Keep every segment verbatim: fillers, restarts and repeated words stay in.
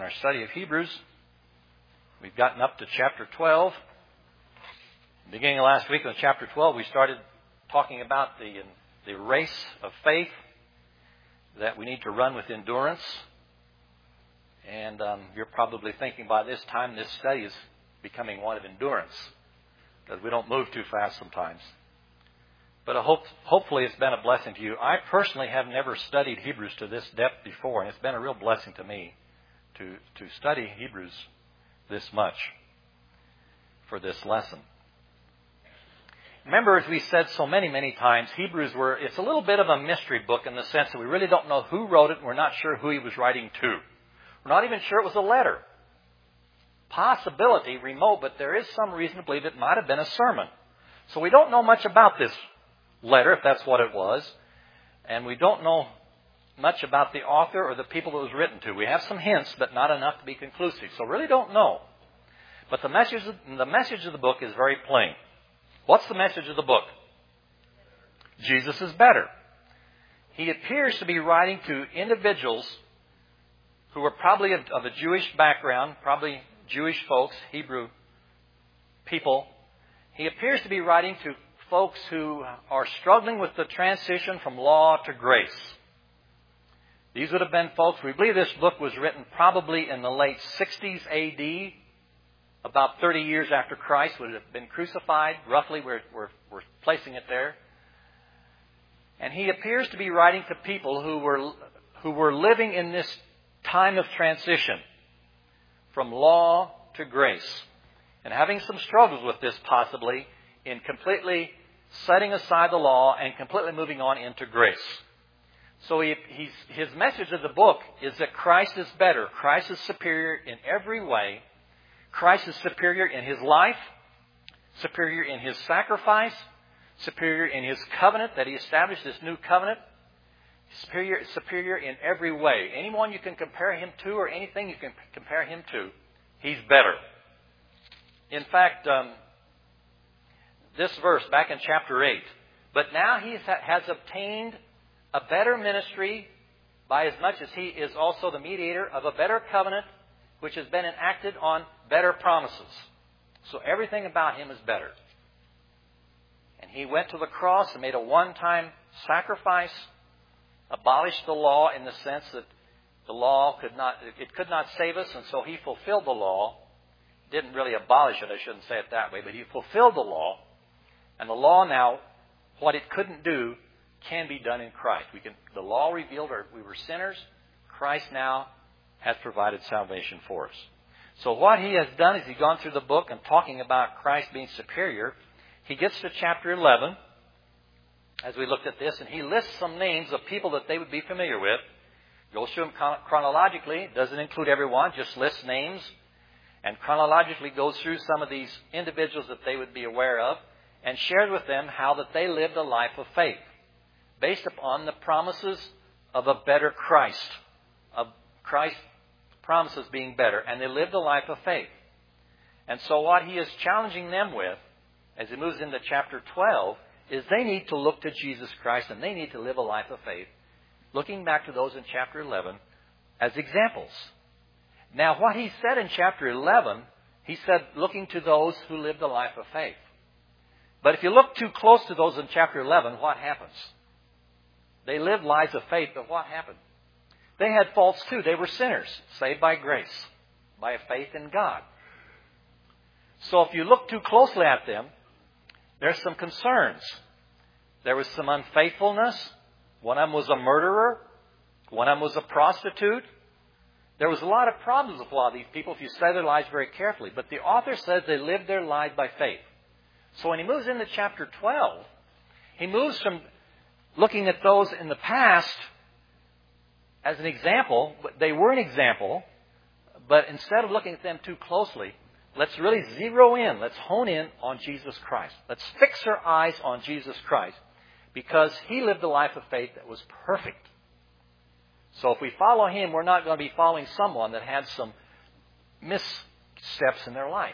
our study of Hebrews. We've gotten up to chapter twelve. Beginning of last week in chapter twelve, we started talking about the, the race of faith that we need to run with endurance. And um, you're probably thinking by this time this study is becoming one of endurance, because we don't move too fast sometimes. But I hope, hopefully it's been a blessing to you. I personally have never studied Hebrews to this depth before, and it's been a real blessing to me to, to study Hebrews this much for this lesson. Remember, as we said so many, many times, Hebrews were, it's a little bit of a mystery book in the sense that we really don't know who wrote it, and we're not sure who he was writing to. We're not even sure it was a letter. Possibility, remote, but there is some reason to believe it might have been a sermon. So we don't know much about this letter, if that's what it was. And we don't know much about the author or the people it was written to. We have some hints, but not enough to be conclusive. So really don't know. But the message, the message of the book is very plain. What's the message of the book? Jesus is better. He appears to be writing to individuals who were probably of, of a Jewish background, probably Jewish folks, Hebrew people. He appears to be writing to folks who are struggling with the transition from law to grace. These would have been folks, we believe this book was written probably in the late sixties A D, about thirty years after Christ would have been crucified. Roughly, we're, we're, we're placing it there. And he appears to be writing to people who were, who were living in this time of transition from law to grace, and having some struggles with this possibly in completely setting aside the law and completely moving on into grace. So he, he's, his message of the book is that Christ is better. Christ is superior in every way. Christ is superior in His life, superior in His sacrifice, superior in His covenant, that He established this new covenant. Superior, superior in every way. Anyone you can compare Him to or anything you can compare Him to, He's better. In fact, um, this verse back in chapter eight, but now He has obtained a better ministry by as much as He is also the mediator of a better covenant which has been enacted on better promises. So everything about Him is better. And He went to the cross and made a one-time sacrifice, abolished the law in the sense that the law could not, it could not save us, and so He fulfilled the law. Didn't really abolish it, I shouldn't say it that way, but He fulfilled the law. And the law now, what it couldn't do, can be done in Christ. We can, the law revealed our, we were sinners. Christ now has provided salvation for us. So what He has done is He's gone through the book and talking about Christ being superior. He gets to chapter eleven, as we looked at this, and he lists some names of people that they would be familiar with. Goes through them chronologically. Doesn't include everyone, just lists names. And chronologically goes through some of these individuals that they would be aware of, and shared with them how that they lived a life of faith based upon the promises of a better Christ, of Christ's promises being better. And they lived a life of faith. And so what he is challenging them with, as he moves into chapter twelve, is they need to look to Jesus Christ and they need to live a life of faith, looking back to those in chapter eleven as examples. Now, what he said in chapter eleven, he said looking to those who lived a life of faith. But if you look too close to those in chapter eleven, what happens? They lived lives of faith, but what happened? They had faults too. They were sinners, saved by grace, by a faith in God. So if you look too closely at them, there's some concerns. There was some unfaithfulness. One of them was a murderer. One of them was a prostitute. There was a lot of problems with a lot of these people if you study their lives very carefully. But the author says they lived their lives by faith. So when he moves into chapter twelve, he moves from looking at those in the past as an example. They were an example, but instead of looking at them too closely, let's really zero in. Let's hone in on Jesus Christ. Let's fix our eyes on Jesus Christ, because He lived a life of faith that was perfect. So if we follow Him, we're not going to be following someone that had some missteps in their life,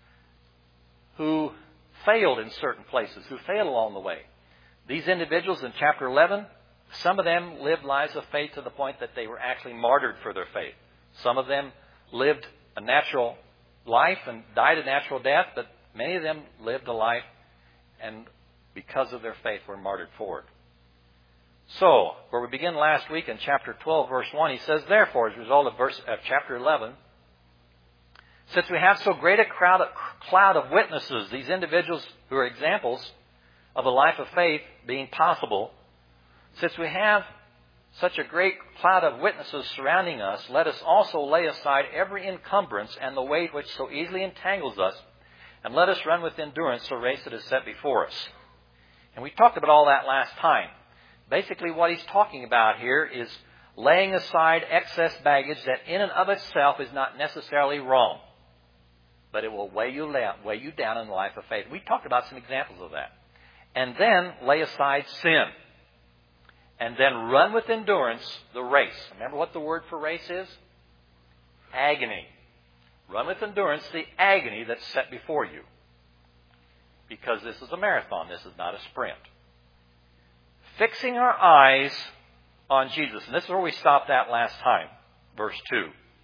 who failed in certain places, who failed along the way. These individuals in chapter eleven, some of them lived lives of faith to the point that they were actually martyred for their faith. Some of them lived a natural life and died a natural death, but many of them lived a life and because of their faith were martyred for it. So, where we begin last week in chapter twelve, verse one, he says, therefore, as a result of, verse, of chapter eleven, since we have so great a crowd of, cloud of witnesses, these individuals who are examples of a life of faith being possible, since we have such a great cloud of witnesses surrounding us, let us also lay aside every encumbrance and the weight which so easily entangles us, and let us run with endurance the race that is set before us. And we talked about all that last time. Basically, what he's talking about here is laying aside excess baggage that in and of itself is not necessarily wrong, but it will weigh you down, weigh you down in the life of faith. We talked about some examples of that. And then lay aside sin. And then run with endurance the race. Remember what the word for race is? Agony. Run with endurance the agony that's set before you. Because this is a marathon. This is not a sprint. Fixing our eyes on Jesus. And this is where we stopped at last time. Verse two.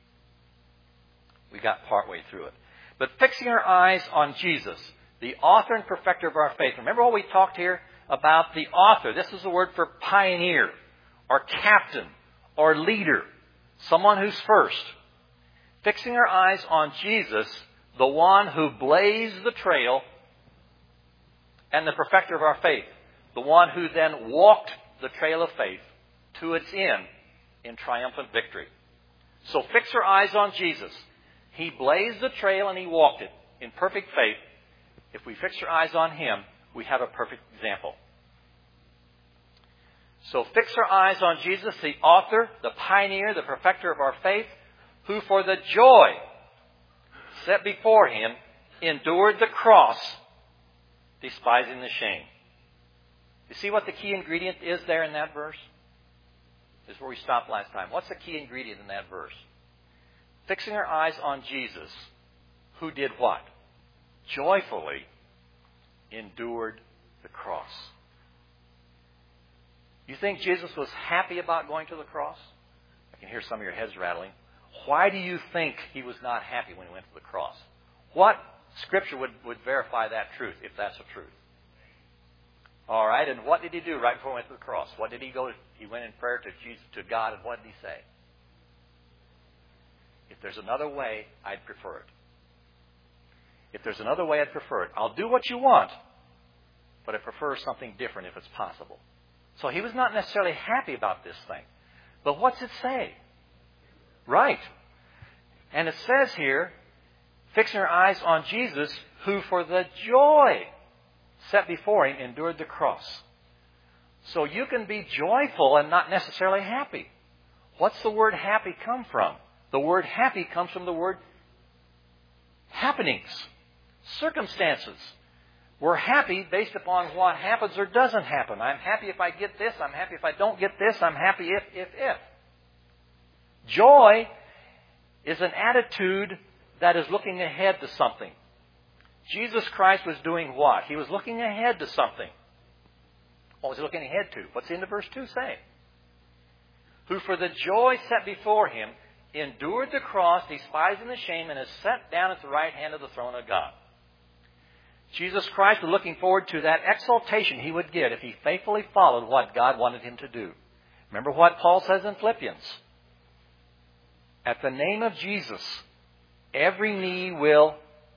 We got partway through it. But fixing our eyes on Jesus, the author and perfecter of our faith. Remember what we talked here about the author. This is the word for pioneer, or captain, or leader. Someone who's first. Fixing our eyes on Jesus, the one who blazed the trail, and the perfecter of our faith. The one who then walked the trail of faith to its end in triumphant victory. So fix our eyes on Jesus. He blazed the trail and He walked it in perfect faith. If we fix our eyes on Him, we have a perfect example. So fix our eyes on Jesus, the author, the pioneer, the perfecter of our faith, who for the joy set before Him endured the cross, despising the shame. You see what the key ingredient is there in that verse? This is where we stopped last time. What's the key ingredient in that verse? Fixing our eyes on Jesus, who did what? Joyfully endured the cross. You think Jesus was happy about going to the cross? I can hear some of your heads rattling. Why do you think He was not happy when He went to the cross? What Scripture would, would verify that truth, if that's the truth? All right, and what did He do right before He went to the cross? What did He go? He went in prayer to Jesus, to God, and what did He say? If there's another way, I'd prefer it. If there's another way, I'd prefer it. I'll do what you want, but I prefer something different if it's possible. So He was not necessarily happy about this thing. But what's it say? Right. And it says here, fixing our eyes on Jesus, who for the joy set before Him endured the cross. So you can be joyful and not necessarily happy. What's the word happy come from? The word happy comes from the word happenings, circumstances. We're happy based upon what happens or doesn't happen. I'm happy if I get this. I'm happy if I don't get this. I'm happy if, if, if. Joy is an attitude that is looking ahead to something. Jesus Christ was doing what? He was looking ahead to something. What was He looking ahead to? What's the end of verse two say? Who for the joy set before Him endured the cross, despising the shame, and is set down at the right hand of the throne of God. Jesus Christ was looking forward to that exaltation He would get if He faithfully followed what God wanted Him to do. Remember what Paul says in Philippians. At the name of Jesus, every knee will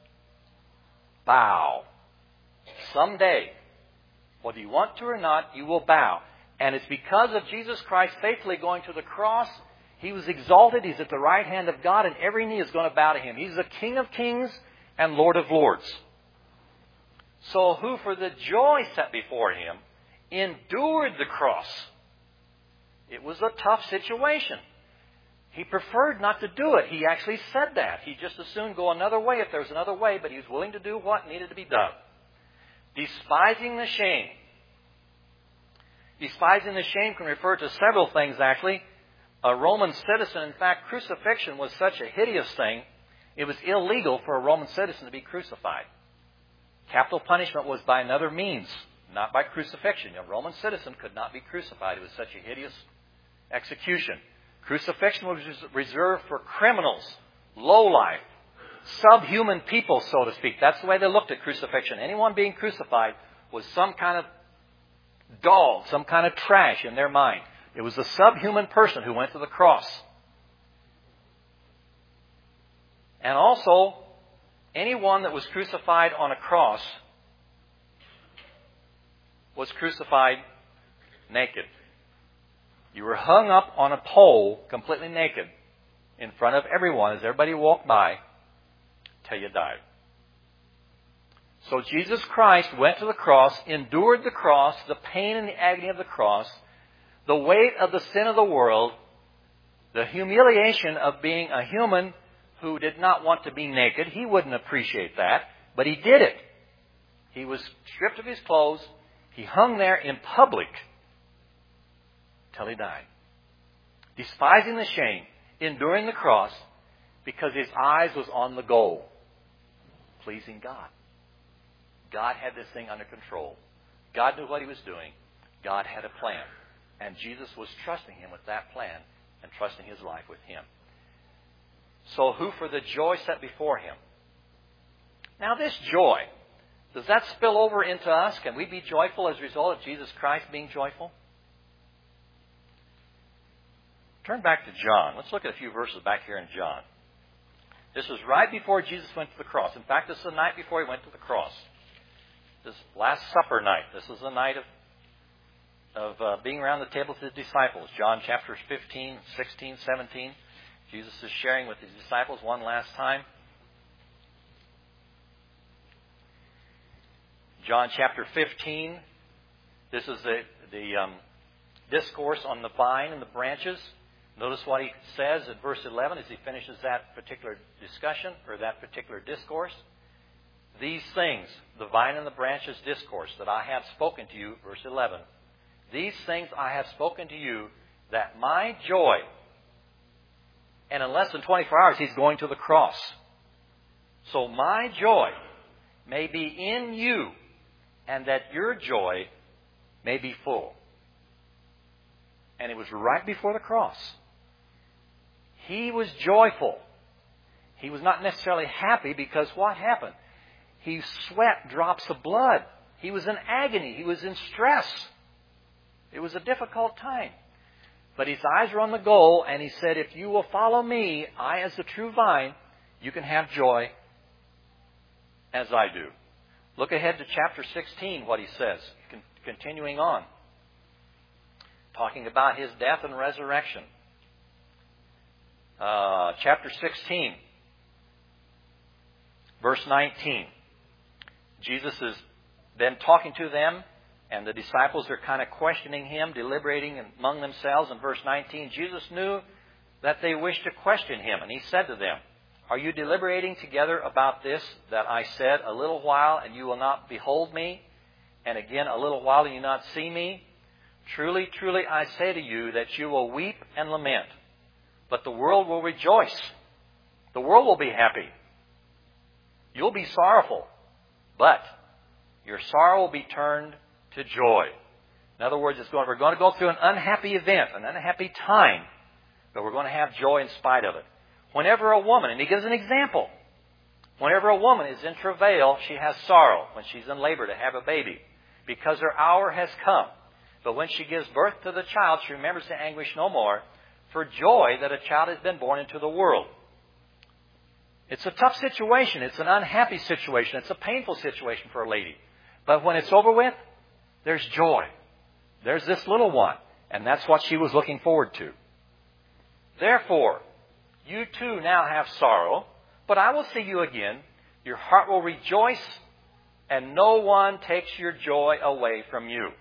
bow. Someday, whether you want to or not, you will bow. And it's because of Jesus Christ faithfully going to the cross, He was exalted. He's at the right hand of God, and every knee is going to bow to Him. He's the King of kings and Lord of lords. So who for the joy set before Him endured the cross. It was a tough situation. He preferred not to do it. He actually said that. He'd just as soon go another way if there was another way, but he was willing to do what needed to be done. Despising the shame. Despising the shame can refer to several things, actually. A Roman citizen, in fact, crucifixion was such a hideous thing, it was illegal for a Roman citizen to be crucified. Capital punishment was by another means, not by crucifixion. A Roman citizen could not be crucified. It was such a hideous execution. Crucifixion was reserved for criminals low life, subhuman people, so to speak. That's the way they looked at crucifixion. Anyone being crucified was some kind of dog, some kind of trash in their mind. It was a subhuman person who went to the cross. And also, anyone that was crucified on a cross was crucified naked. You were hung up on a pole completely naked in front of everyone as everybody walked by till you died. So Jesus Christ went to the cross, endured the cross, the pain and the agony of the cross, the weight of the sin of the world, the humiliation of being a human who did not want to be naked. He wouldn't appreciate that, but he did it. He was stripped of his clothes. He hung there in public till he died, despising the shame, enduring the cross, because his eyes was on the goal, pleasing God. God had this thing under control. God knew what he was doing. God had a plan. And Jesus was trusting him with that plan and trusting his life with him. So who for the joy set before him? Now this joy, does that spill over into us? Can we be joyful as a result of Jesus Christ being joyful? Turn back to John. Let's look at a few verses back here in John. This was right before Jesus went to the cross. In fact, this is the night before he went to the cross. This Last Supper night. This is the night of, of uh, being around the table with his disciples. John chapters fifteen, sixteen, seventeen. Jesus is sharing with his disciples one last time. John chapter fifteen. This is the, the um, discourse on the vine and the branches. Notice what he says at verse eleven as he finishes that particular discussion or that particular discourse. These things, the vine and the branches discourse that I have spoken to you, verse eleven. These things I have spoken to you that my joy, and in less than twenty-four hours he's going to the cross. So my joy may be in you and that your joy may be full. And it was right before the cross. He was joyful. He was not necessarily happy because what happened? He sweat drops of blood. He was in agony. He was in stress. It was a difficult time. But his eyes were on the goal, and he said, if you will follow me, I as the true vine, you can have joy as I do. Look ahead to chapter sixteen, what he says, con- continuing on. Talking about his death and resurrection. Uh, chapter sixteen, verse nineteen. Jesus is then talking to them, and the disciples are kind of questioning him, deliberating among themselves. In verse nineteen, Jesus knew that they wished to question him, and he said to them, are you deliberating together about this, that I said, a little while and you will not behold me, and again a little while and you not see me? Truly, truly, I say to you that you will weep and lament, but the world will rejoice. The world will be happy. You'll be sorrowful, but your sorrow will be turned to joy. In other words, it's going, we're going to go through an unhappy event, an unhappy time, but we're going to have joy in spite of it. Whenever a woman, and he gives an example, whenever a woman is in travail, she has sorrow when she's in labor to have a baby, because her hour has come. But when she gives birth to the child, she remembers the anguish no more, for joy that a child has been born into the world. It's a tough situation. It's an unhappy situation. It's a painful situation for a lady. But when it's over with, there's joy. There's this little one. And that's what she was looking forward to. Therefore, you too now have sorrow, but I will see you again. Your heart will rejoice, and no one takes your joy away from you.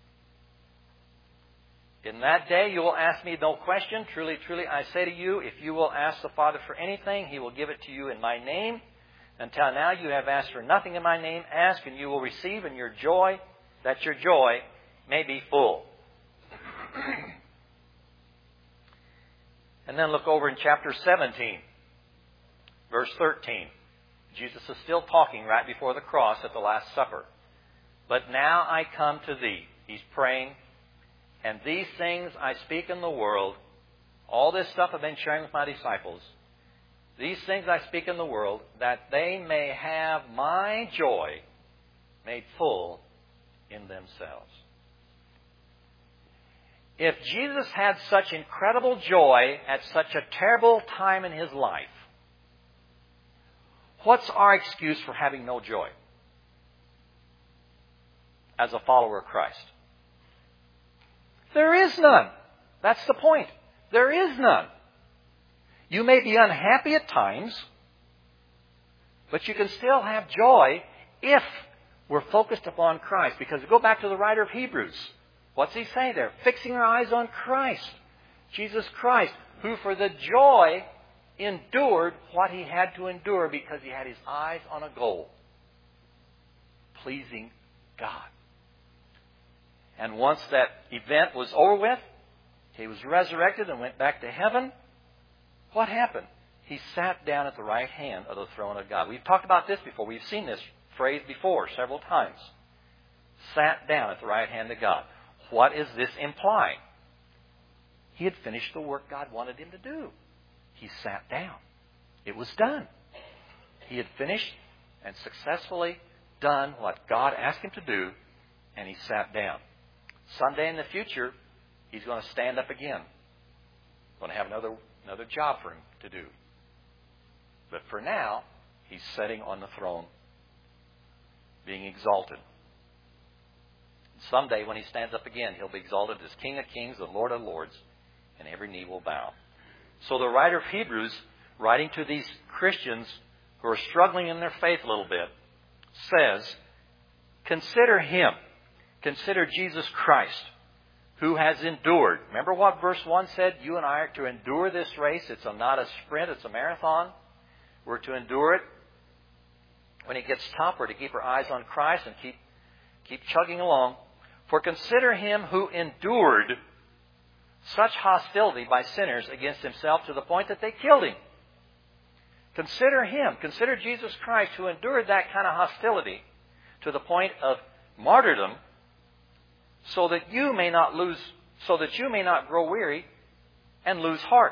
In that day you will ask me no question. Truly, truly, I say to you, if you will ask the Father for anything, He will give it to you in my name. Until now you have asked for nothing in my name. Ask, and you will receive, and your joy, that your joy may be full. And then look over in chapter seventeen, verse thirteen. Jesus is still talking right before the cross at the Last Supper. But now I come to thee. He's praying. And these things I speak in the world. All this stuff I've been sharing with my disciples. These things I speak in the world, that they may have my joy made full in themselves. If Jesus had such incredible joy at such a terrible time in His life, what's our excuse for having no joy as a follower of Christ? There is none. That's the point. There is none. You may be unhappy at times, but you can still have joy if we're focused upon Christ. Because go back to the writer of Hebrews. What's he say there? Fixing our eyes on Christ. Jesus Christ, who for the joy endured what He had to endure because He had His eyes on a goal. Pleasing God. And once that event was over with, He was resurrected and went back to heaven. What happened? He sat down at the right hand of the throne of God. We've talked about this before. We've seen this phrase before several times. Sat down at the right hand of God. What is this implying? He had finished the work God wanted him to do. He sat down. It was done. He had finished and successfully done what God asked him to do, and he sat down. Someday in the future, he's going to stand up again. Going to have another, another job for him to do. But for now, he's sitting on the throne, being exalted. Someday when he stands up again, he'll be exalted as King of Kings, the Lord of Lords, and every knee will bow. So the writer of Hebrews, writing to these Christians who are struggling in their faith a little bit, says, consider Him, consider Jesus Christ, who has endured. Remember what verse one said? You and I are to endure this race. It's a, not a sprint, it's a marathon. We're to endure it. When it gets tough, we're to keep our eyes on Christ and keep, keep chugging along. For consider Him who endured such hostility by sinners against Himself to the point that they killed Him. Consider Him. Consider Jesus Christ who endured that kind of hostility to the point of martyrdom so that you may not lose, so that you may not grow weary and lose heart.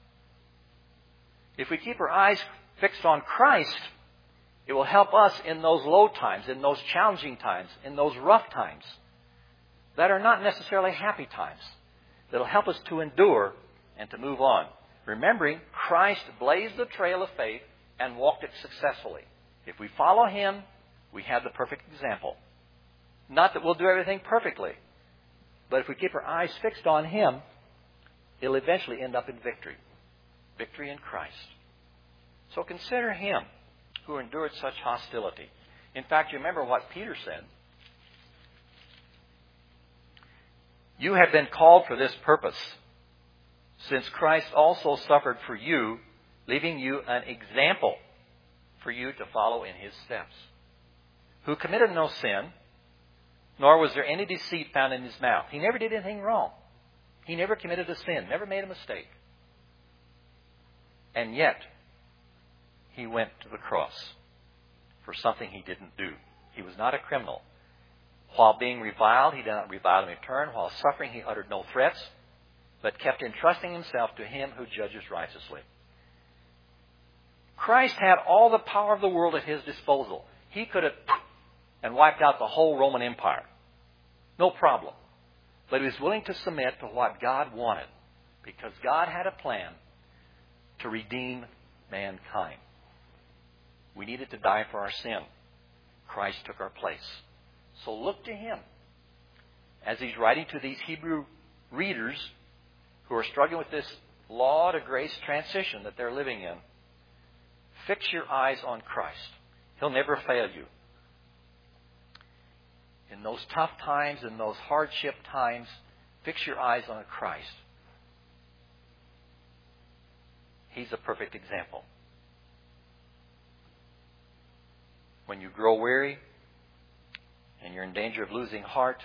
If we keep our eyes fixed on Christ, it will help us in those low times, in those challenging times, in those rough times that are not necessarily happy times. That will help us to endure and to move on. Remembering, Christ blazed the trail of faith and walked it successfully. If we follow Him, we have the perfect example. Not that we'll do everything perfectly, but if we keep our eyes fixed on Him, it'll eventually end up in victory. Victory in Christ. So consider Him who endured such hostility. In fact, you remember what Peter said. You have been called for this purpose, since Christ also suffered for you, leaving you an example for you to follow in His steps. Who committed no sin, nor was there any deceit found in His mouth. He never did anything wrong. He never committed a sin, never made a mistake. And yet, He went to the cross for something He didn't do. He was not a criminal. While being reviled, He did not revile in return. While suffering, He uttered no threats, but kept entrusting Himself to Him who judges righteously. Christ had all the power of the world at His disposal. He could have and wiped out the whole Roman Empire. No problem. But He was willing to submit to what God wanted, because God had a plan to redeem mankind. We needed to die for our sin. Christ took our place. So look to Him. As He's writing to these Hebrew readers who are struggling with this law to grace transition that they're living in, fix your eyes on Christ. He'll never fail you. In those tough times, in those hardship times, fix your eyes on Christ. He's a perfect example. When you grow weary and you're in danger of losing heart,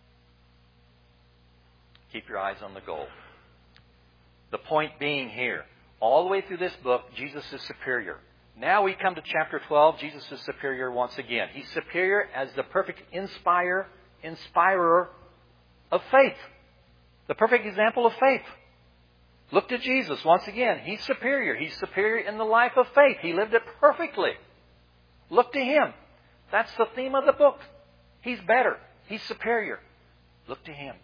keep your eyes on the goal. The point being here, all the way through this book, Jesus is superior. Now we come to chapter twelve, Jesus is superior once again. He's superior as the perfect inspire, inspirer of faith. The perfect example of faith. Look to Jesus once again. He's superior. He's superior in the life of faith. He lived it perfectly. Look to Him. That's the theme of the book. He's better. He's superior. Look to Him.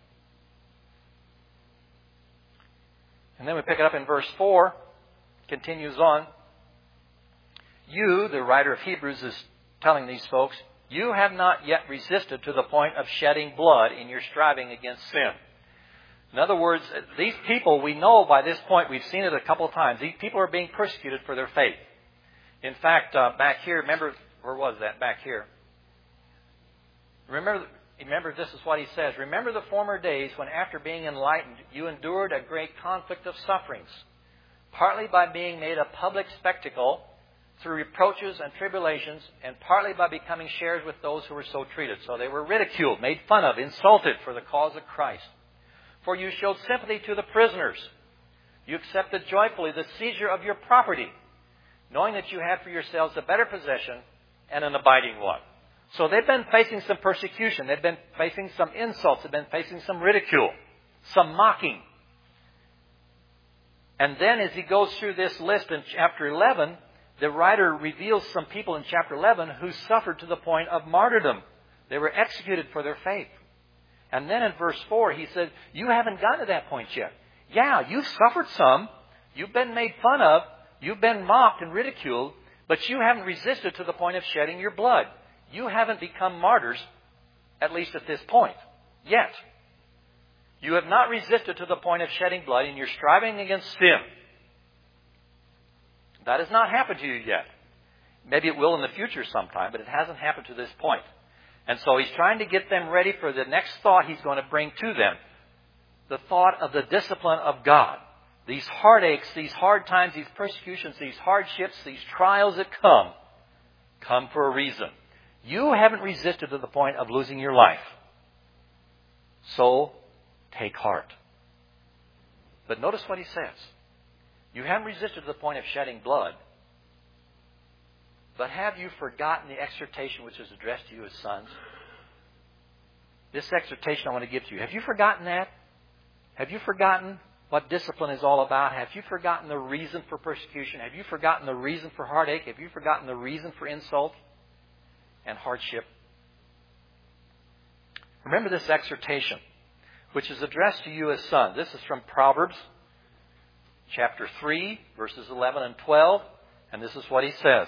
And then we pick it up in verse four. Continues on. You, the writer of Hebrews, is telling these folks, you have not yet resisted to the point of shedding blood in your striving against sin. In other words, these people, we know by this point, we've seen it a couple of times, these people are being persecuted for their faith. In fact, uh, back here, remember, where was that? Back here. Remember, remember, this is what he says. Remember the former days when after being enlightened, you endured a great conflict of sufferings, partly by being made a public spectacle through reproaches and tribulations, and partly by becoming sharers with those who were so treated. So they were ridiculed, made fun of, insulted for the cause of Christ. For you showed sympathy to the prisoners. You accepted joyfully the seizure of your property, knowing that you had for yourselves a better possession and an abiding one. So they've been facing some persecution. They've been facing some insults. They've been facing some ridicule, some mocking. And then as he goes through this list in chapter eleven, the writer reveals some people in chapter eleven who suffered to the point of martyrdom. They were executed for their faith. And then in verse four, he said, you haven't gotten to that point yet. Yeah, you've suffered some. You've been made fun of. You've been mocked and ridiculed. But you haven't resisted to the point of shedding your blood. You haven't become martyrs, at least at this point, yet. You have not resisted to the point of shedding blood in your striving against sin. That has not happened to you yet. Maybe it will in the future sometime, but it hasn't happened to this point. And so he's trying to get them ready for the next thought he's going to bring to them. The thought of the discipline of God. These heartaches, these hard times, these persecutions, these hardships, these trials that come, come for a reason. You haven't resisted to the point of losing your life. So, take heart. But notice what he says. You haven't resisted to the point of shedding blood. But have you forgotten the exhortation which is addressed to you as sons? This exhortation I want to give to you. Have you forgotten that? Have you forgotten what discipline is all about? Have you forgotten the reason for persecution? Have you forgotten the reason for heartache? Have you forgotten the reason for insult and hardship? Remember this exhortation, which is addressed to you as sons. This is from Proverbs chapter three, verses eleven and twelve. And this is what he says.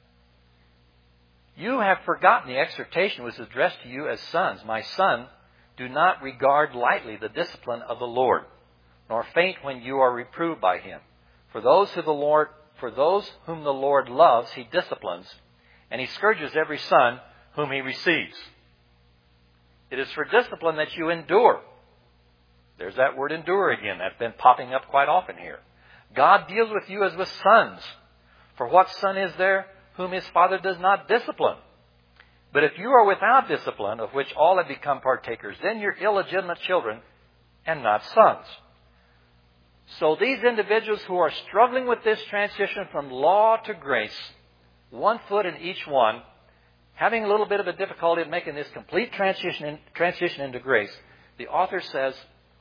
You have forgotten the exhortation which is addressed to you as sons. My son, do not regard lightly the discipline of the Lord, nor faint when you are reproved by Him. For those who the Lord, for those whom the Lord loves, He disciplines, and He scourges every son whom He receives. It is for discipline that you endure. There's that word endure again. That's been popping up quite often here. God deals with you as with sons. For what son is there whom his father does not discipline? But if you are without discipline, of which all have become partakers, then you're illegitimate children and not sons. So these individuals who are struggling with this transition from law to grace, one foot in each one, having a little bit of a difficulty in making this complete transition, in, transition into grace, the author says,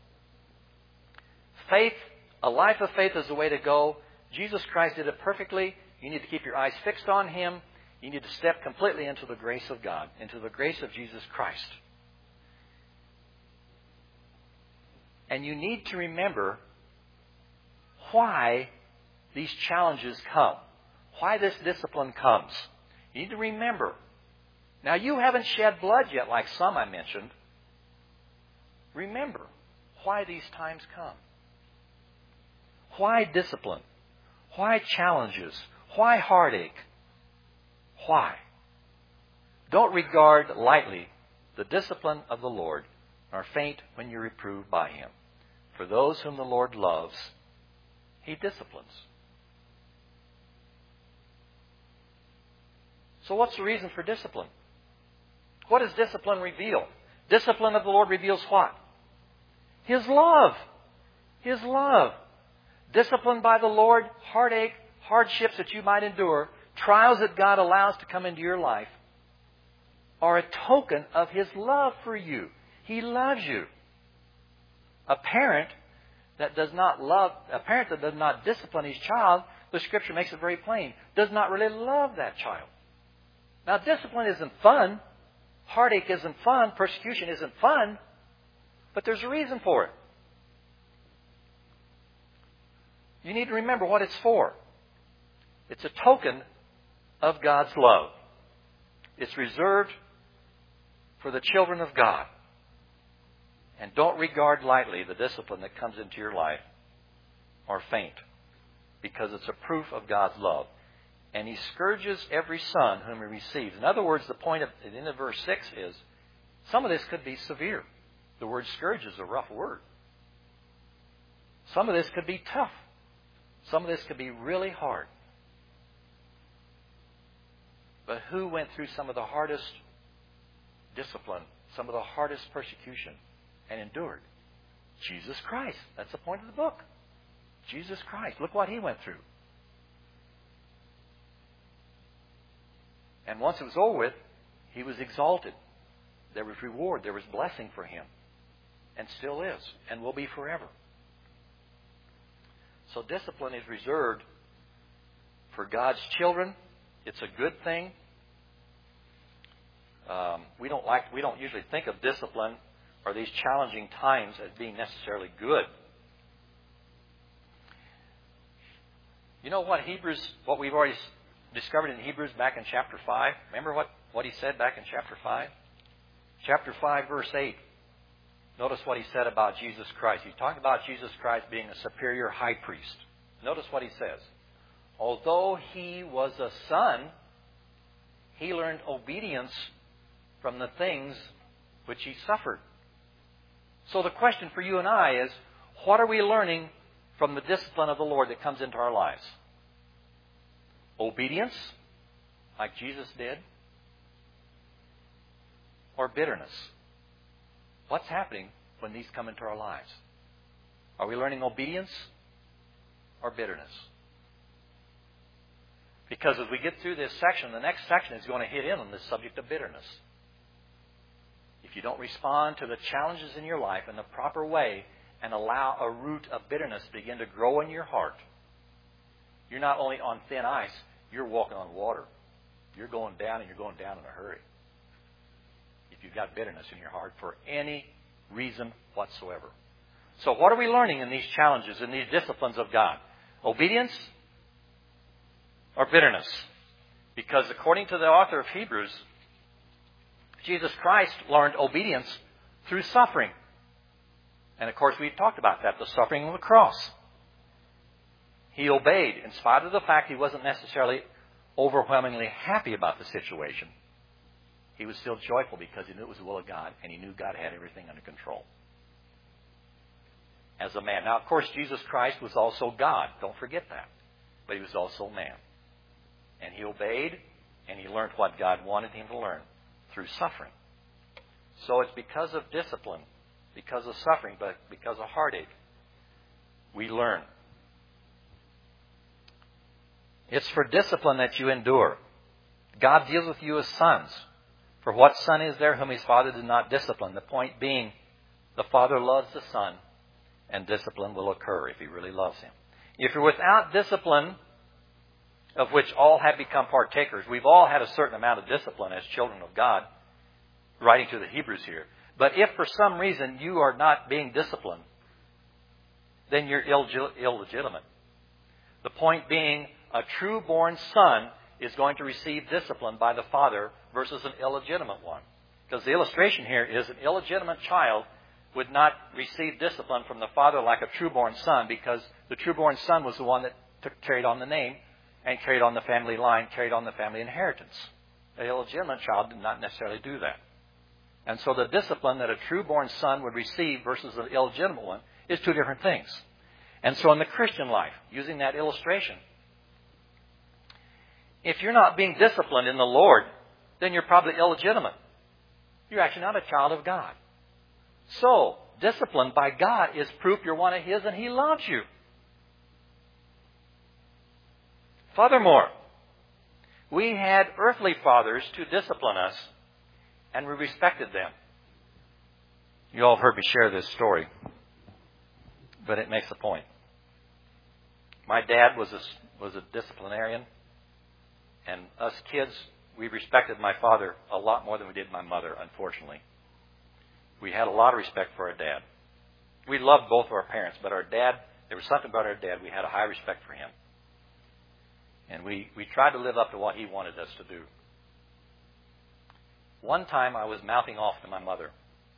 faith, a life of faith is the way to go. Jesus Christ did it perfectly. You need to keep your eyes fixed on Him. You need to step completely into the grace of God, into the grace of Jesus Christ. And you need to remember why these challenges come, why this discipline comes. You need to remember. Now, you haven't shed blood yet, like some I mentioned. Remember why these times come. Why discipline? Why challenges? Why heartache? Why? Don't regard lightly the discipline of the Lord, nor faint when you're reproved by Him. For those whom the Lord loves, He disciplines. So what's the reason for discipline? What does discipline reveal? Discipline of the Lord reveals what? His love. His love. Discipline by the Lord, heartache, hardships that you might endure, trials that God allows to come into your life, are a token of His love for you. He loves you. A parent that does not love, a parent that does not discipline his child, the Scripture makes it very plain, does not really love that child. Now, discipline isn't fun. Heartache isn't fun. Persecution isn't fun. But there's a reason for it. You need to remember what it's for. It's a token of God's love. It's reserved for the children of God. And don't regard lightly the discipline that comes into your life or faint, because it's a proof of God's love. And He scourges every son whom He receives. In other words, the point of, at the end of verse six is, some of this could be severe. The word scourge is a rough word. Some of this could be tough. Some of this could be really hard. But who went through some of the hardest discipline, some of the hardest persecution, and endured? Jesus Christ. That's the point of the book. Jesus Christ. Look what He went through. And once it was over with, He was exalted. There was reward. There was blessing for Him. And still is. And will be forever. So discipline is reserved for God's children. It's a good thing. Um, we don't like. We don't usually think of discipline or these challenging times as being necessarily good. You know what Hebrews, what we've already discovered in Hebrews back in chapter five? Remember what, what he said back in chapter five? Chapter five, verse eight. Notice what he said about Jesus Christ. He talked about Jesus Christ being a superior high priest. Notice what he says. Although He was a son, He learned obedience from the things which He suffered. So the question for you and I is, what are we learning from the discipline of the Lord that comes into our lives? Obedience, like Jesus did, or bitterness? What's happening when these come into our lives? Are we learning obedience or bitterness? Because as we get through this section, the next section is going to hit in on this subject of bitterness. If you don't respond to the challenges in your life in the proper way and allow a root of bitterness to begin to grow in your heart, you're not only on thin ice, you're walking on water. You're going down, and you're going down in a hurry. If you've got bitterness in your heart for any reason whatsoever. So what are we learning in these challenges, in these disciplines of God? Obedience or bitterness? Because according to the author of Hebrews, Jesus Christ learned obedience through suffering. And of course we talked about that, the suffering on the cross. He obeyed in spite of the fact He wasn't necessarily overwhelmingly happy about the situation. He was still joyful because He knew it was the will of God, and He knew God had everything under control. As a man. Now, of course, Jesus Christ was also God. Don't forget that. But He was also man. And He obeyed, and He learned what God wanted Him to learn through suffering. So it's because of discipline, because of suffering, but because of heartache, we learn. It's for discipline that you endure. God deals with you as sons. For what son is there whom his father did not discipline? The point being, the Father loves the Son, and discipline will occur if He really loves him. If you're without discipline, of which all have become partakers, we've all had a certain amount of discipline as children of God, writing to the Hebrews here. But if for some reason you are not being disciplined, then you're ill- illegitimate. The point being, a true-born son is going to receive discipline by the father versus an illegitimate one. Because the illustration here is an illegitimate child would not receive discipline from the father like a true-born son, because the true-born son was the one that took, carried on the name and carried on the family line, carried on the family inheritance. The illegitimate child did not necessarily do that. And so the discipline that a true-born son would receive versus an illegitimate one is two different things. And so in the Christian life, using that illustration, if you're not being disciplined in the Lord, then you're probably illegitimate. You're actually not a child of God. So, discipline by God is proof you're one of His and He loves you. Furthermore, we had earthly fathers to discipline us, and we respected them. You all have heard me share this story. but it makes a point. My dad was a, was a disciplinarian, and us kids, we respected my father a lot more than we did my mother, unfortunately. We had a lot of respect for our dad. We loved both of our parents, but our dad, there was something about our dad, we had a high respect for him. And we, we tried to live up to what he wanted us to do. One time I was mouthing off to my mother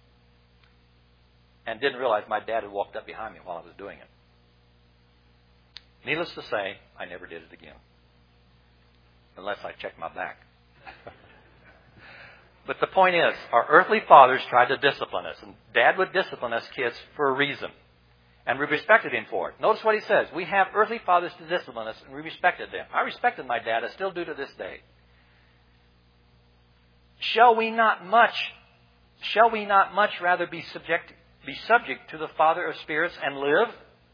and didn't realize my dad had walked up behind me while I was doing it. Needless to say, I never did it again. Unless I checked my back. But the point is, our earthly fathers tried to discipline us. And Dad would discipline us kids for a reason. And we respected him for it. Notice what he says. We have earthly fathers to discipline us, and we respected them. I respected my dad. I still do to this day. Shall we not much, shall we not much rather be subject, be subject to the Father of spirits and live?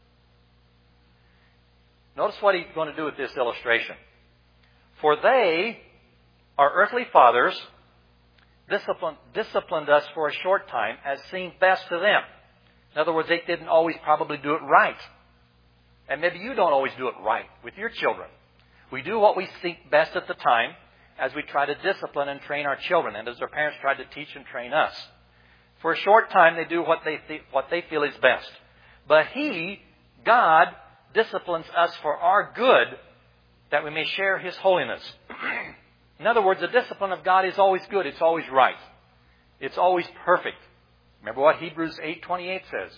Notice what he's going to do with this illustration. For they, our earthly fathers, disciplined, disciplined us for a short time as seemed best to them. In other words, they didn't always probably do it right. And maybe you don't always do it right with your children. We do what we think best at the time as we try to discipline and train our children, and as our parents try to teach and train us. For a short time, they do what they th- what they feel is best. But He, God, disciplines us for our good, that we may share His holiness. In other words, the discipline of God is always good. It's always right. It's always perfect. Remember what Hebrews eight twenty-eight says.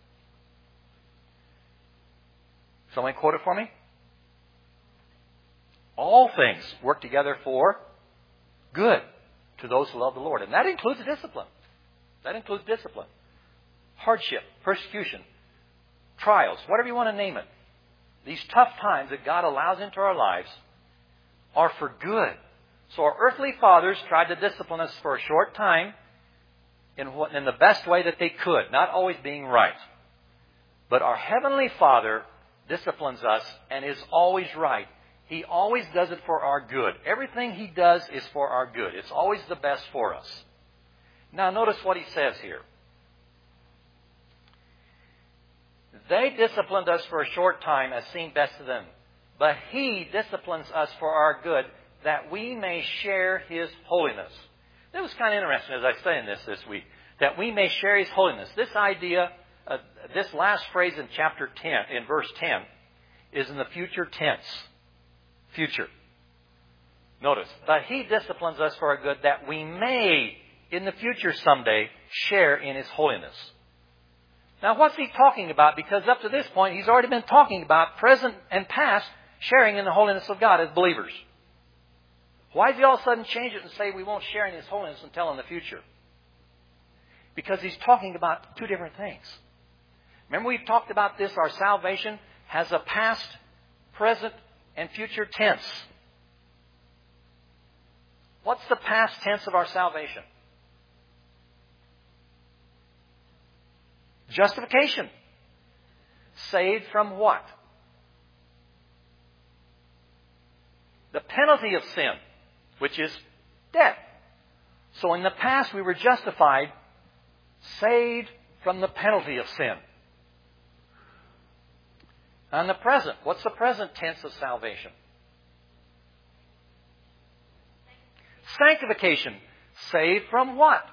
Someone quote it for me? All things work together for good to those who love the Lord. And that includes discipline. That includes discipline. Hardship, persecution, trials, whatever you want to name it. These tough times that God allows into our lives are for good. So our earthly fathers tried to discipline us for a short time in, what, in the best way that they could, not always being right. But our Heavenly Father disciplines us and is always right. He always does it for our good. Everything He does is for our good. It's always the best for us. Now notice what He says here. They disciplined us for a short time as seemed best to them. But He disciplines us for our good, that we may share His holiness. It was kind of interesting as I studied this this week. That we may share His holiness. This idea, uh, this last phrase in chapter ten, in verse ten, is in the future tense. Future. Notice, but He disciplines us for our good, that we may, in the future someday, share in His holiness. Now, what's He talking about? Because up to this point, He's already been talking about present and past sharing in the holiness of God as believers. Why does He all of a sudden change it and say we won't share in His holiness until in the future? Because He's talking about two different things. Remember we've talked about this, our salvation has a past, present, and future tense. What's the past tense of our salvation? Justification. Saved from what? The penalty of sin, which is death. So in the past we were justified, saved from the penalty of sin. And the present, what's the present tense of salvation? Sanctification. Saved from what?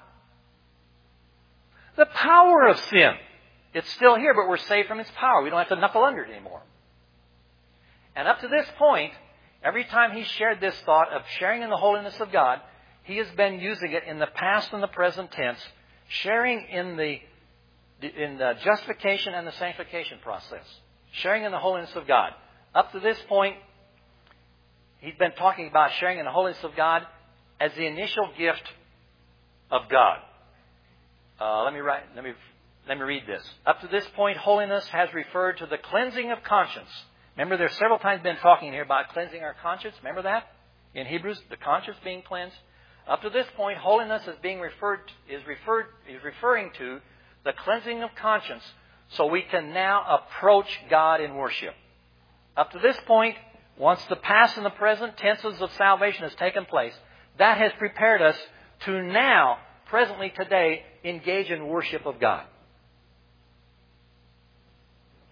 The power of sin. It's still here, but we're saved from its power. We don't have to knuckle under it anymore. And up to this point, every time He shared this thought of sharing in the holiness of God, He has been using it in the past and the present tense, sharing in the, in the justification and the sanctification process. Sharing in the holiness of God. Up to this point, He's been talking about sharing in the holiness of God as the initial gift of God. Uh, let me write. Let me let me read this. Up to this point, holiness has referred to the cleansing of conscience. Remember, there's several times been talking here about cleansing our conscience. Remember that in Hebrews, the conscience being cleansed. Up to this point, holiness is being referred is referred is referring to the cleansing of conscience. So we can now approach God in worship. Up to this point, once the past and the present tenses of salvation has taken place, that has prepared us to now, presently today, engage in worship of God.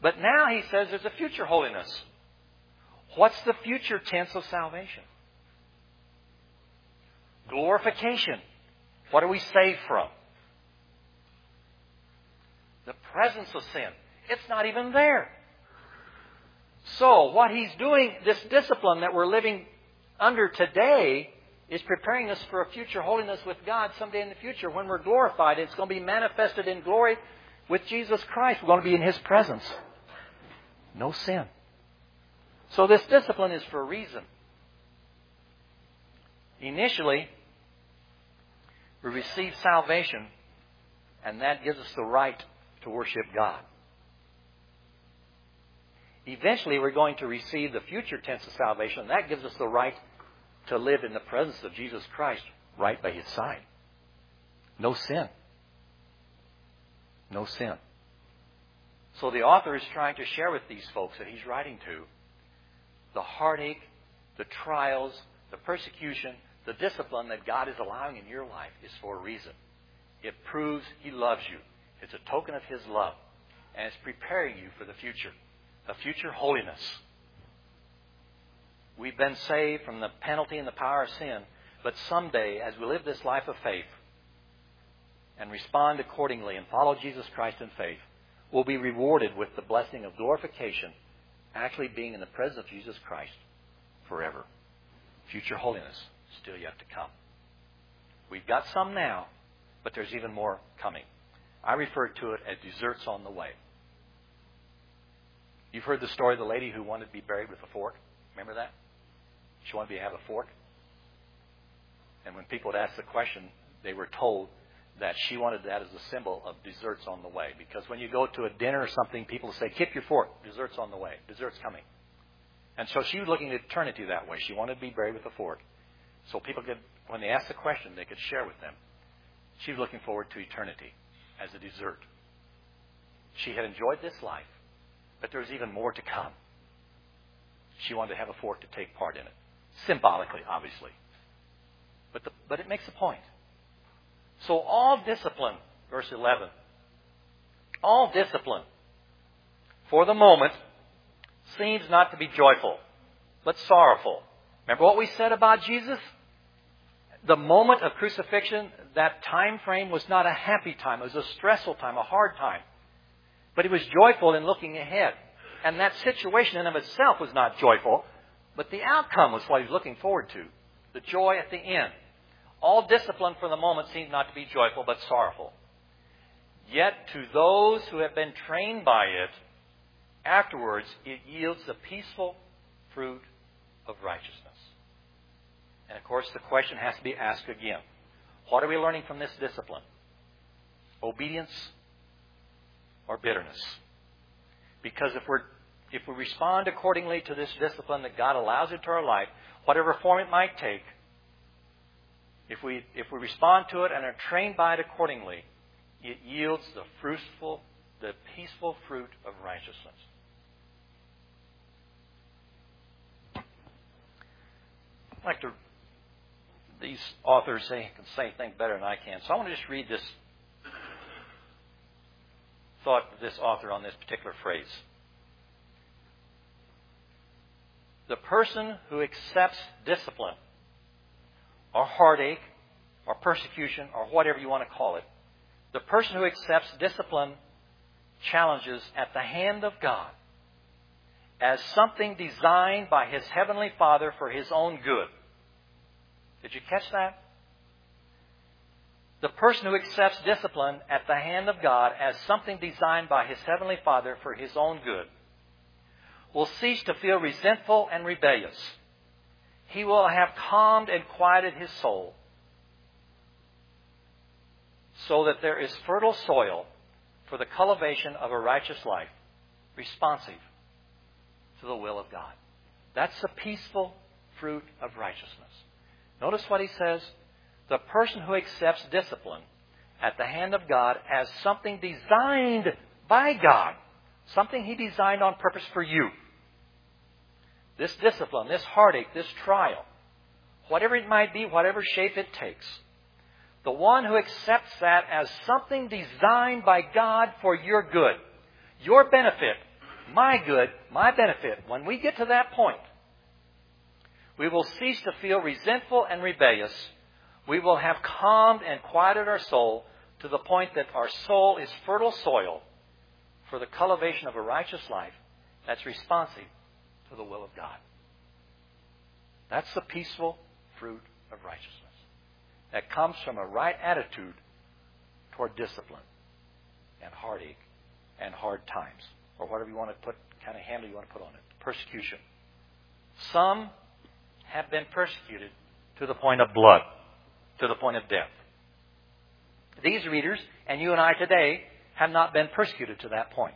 But now he says there's a future holiness. What's the future tense of salvation? Glorification. What are we saved from? The presence of sin. It's not even there. So what he's doing, this discipline that we're living under today, is preparing us for a future holiness with God someday in the future. When we're glorified, it's going to be manifested in glory with Jesus Christ. We're going to be in His presence. No sin. So this discipline is for a reason. Initially, we receive salvation, and that gives us the right to worship God. Eventually, we're going to receive the future tense of salvation, and that gives us the right to live in the presence of Jesus Christ right by His side. No sin. No sin. So the author is trying to share with these folks that he's writing to the heartache, the trials, the persecution, the discipline that God is allowing in your life is for a reason. It proves He loves you. It's a token of His love. And it's preparing you for the future. A future holiness. We've been saved from the penalty and the power of sin. But someday, as we live this life of faith and respond accordingly and follow Jesus Christ in faith, we'll be rewarded with the blessing of glorification, actually being in the presence of Jesus Christ forever. Future holiness still yet to come. We've got some now, but there's even more coming. I refer to it as desserts on the way. You've heard the story of the lady who wanted to be buried with a fork. Remember that? She wanted to have a fork. And when people would ask the question, they were told that she wanted that as a symbol of desserts on the way. Because when you go to a dinner or something, people say, keep your fork. Desserts on the way. Desserts coming. And so she was looking at eternity that way. She wanted to be buried with a fork. So people could, when they asked the question, they could share with them. She was looking forward to eternity as a dessert. She had enjoyed this life, but there was even more to come. She wanted to have a fork to take part in it. Symbolically, obviously. But, the, but it makes a point. So all discipline, verse eleven, all discipline, for the moment, seems not to be joyful, but sorrowful. Remember what we said about Jesus? The moment of crucifixion, that time frame was not a happy time. It was a stressful time, a hard time. But He was joyful in looking ahead. And that situation in of itself was not joyful, but the outcome was what He was looking forward to. The joy at the end. All discipline for the moment seems not to be joyful, but sorrowful. Yet to those who have been trained by it, afterwards it yields the peaceful fruit of righteousness. And of course the question has to be asked again. What are we learning from this discipline? Obedience or bitterness? Because if we're if we respond accordingly to this discipline that God allows into our life, whatever form it might take, if we if we respond to it and are trained by it accordingly, it yields the fruitful, the peaceful fruit of righteousness. I'd like to, these authors say, can say things better than I can. So I want to just read this thought of this author on this particular phrase. The person who accepts discipline or heartache or persecution or whatever you want to call it, the person who accepts discipline, challenges at the hand of God as something designed by His Heavenly Father for His own good. Did you catch that? The person who accepts discipline at the hand of God as something designed by His Heavenly Father for His own good will cease to feel resentful and rebellious. He will have calmed and quieted his soul so that there is fertile soil for the cultivation of a righteous life, responsive to the will of God. That's the peaceful fruit of righteousness. Notice what he says. The person who accepts discipline at the hand of God as something designed by God, something He designed on purpose for you. This discipline, this heartache, this trial, whatever it might be, whatever shape it takes, the one who accepts that as something designed by God for your good, your benefit, my good, my benefit, when we get to that point, we will cease to feel resentful and rebellious. We will have calmed and quieted our soul to the point that our soul is fertile soil for the cultivation of a righteous life that's responsive to the will of God. That's the peaceful fruit of righteousness that comes from a right attitude toward discipline and heartache and hard times, or whatever you want to put, kind of handle you want to put on it. Persecution. Some have been persecuted to the point of blood, to the point of death. These readers, and you and I today, have not been persecuted to that point.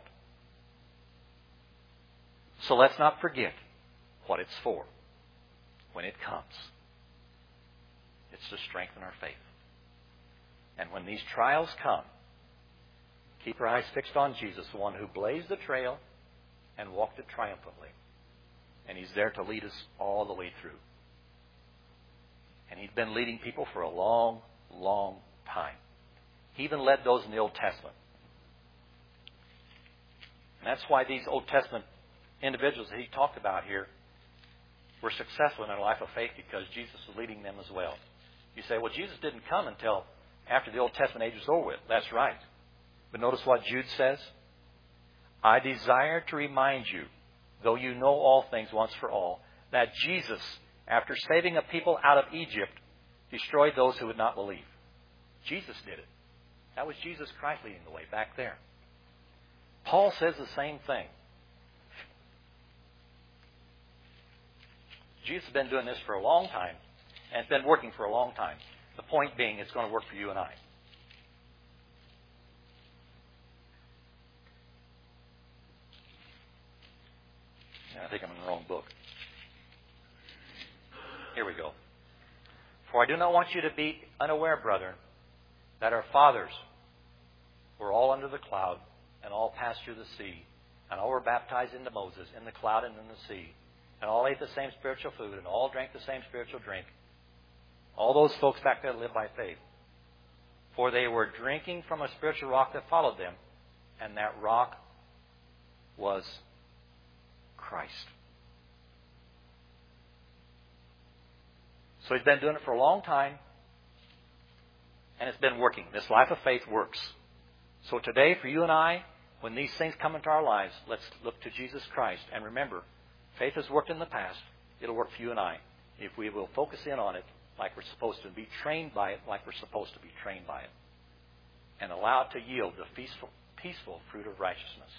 So let's not forget what it's for when it comes. It's to strengthen our faith. And when these trials come, keep our eyes fixed on Jesus, the one who blazed the trail and walked it triumphantly. And He's there to lead us all the way through. And He's been leading people for a long, long time. He even led those in the Old Testament. And that's why these Old Testament individuals that He talked about here were successful in their life of faith, because Jesus was leading them as well. You say, well, Jesus didn't come until after the Old Testament age was over with. That's right. But notice what Jude says. I desire to remind you, though you know all things once for all, that Jesus, after saving a people out of Egypt, destroyed those who would not believe. Jesus did it. That was Jesus Christ leading the way back there. Paul says the same thing. Jesus has been doing this for a long time, and it's been working for a long time. The point being, it's going to work for you and I. I think I'm in the wrong book. Here we go. For I do not want you to be unaware, brethren, that our fathers were all under the cloud, and all passed through the sea, and all were baptized into Moses in the cloud and in the sea, and all ate the same spiritual food, and all drank the same spiritual drink. All those folks back there lived by faith. For they were drinking from a spiritual rock that followed them, and that rock was Christ. So He's been doing it for a long time, and it's been working. This life of faith works. So today, for you and I, when these things come into our lives, let's look to Jesus Christ. And remember, faith has worked in the past. It'll work for you and I if we will focus in on it like we're supposed to, be trained by it like we're supposed to be trained by it, and allow it to yield the peaceful, peaceful fruit of righteousness.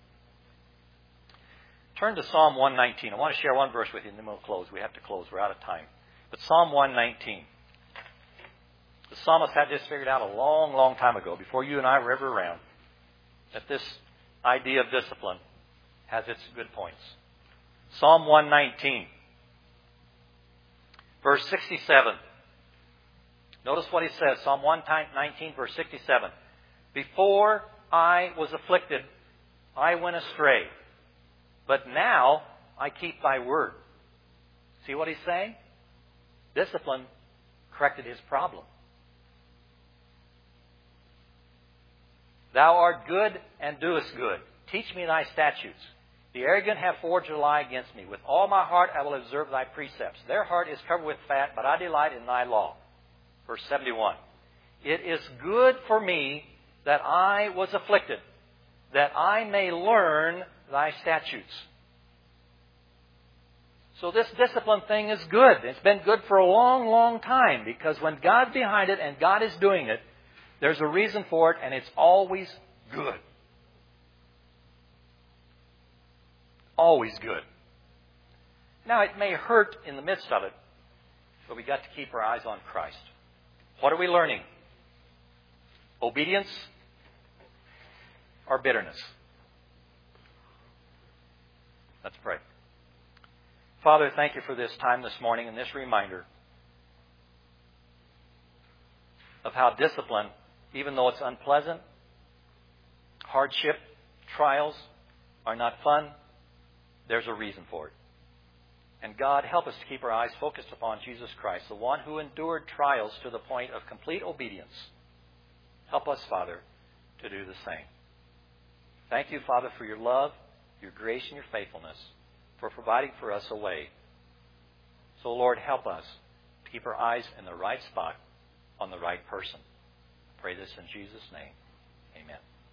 Turn to Psalm one nineteen. I want to share one verse with you, and then we'll close. We have to close. We're out of time. But Psalm one nineteen. The psalmist had this figured out a long, long time ago, before you and I were ever around, that this idea of discipline has its good points. Psalm one nineteen, verse sixty-seven. Notice what he says. Psalm one nineteen, verse sixty-seven. Before I was afflicted, I went astray, but now I keep thy word. See what he's saying? Discipline corrected his problem. Thou art good and doest good. Teach me thy statutes. The arrogant have forged a lie against me. With all my heart I will observe thy precepts. Their heart is covered with fat, but I delight in thy law. Verse seventy-one. It is good for me that I was afflicted, that I may learn thy statutes. So this discipline thing is good. It's been good for a long, long time, because when God's behind it and God is doing it, there's a reason for it, and it's always good. Always good. Now, it may hurt in the midst of it, but we've got to keep our eyes on Christ. What are we learning? Obedience or bitterness? Let's pray. Father, thank you for this time this morning and this reminder of how discipline, even though it's unpleasant, hardship, trials are not fun, there's a reason for it. And God, help us to keep our eyes focused upon Jesus Christ, the one who endured trials to the point of complete obedience. Help us, Father, to do the same. Thank you, Father, for your love your grace and your faithfulness, for providing for us a way. So, Lord, help us to keep our eyes in the right spot on the right person. I pray this in Jesus' name. Amen.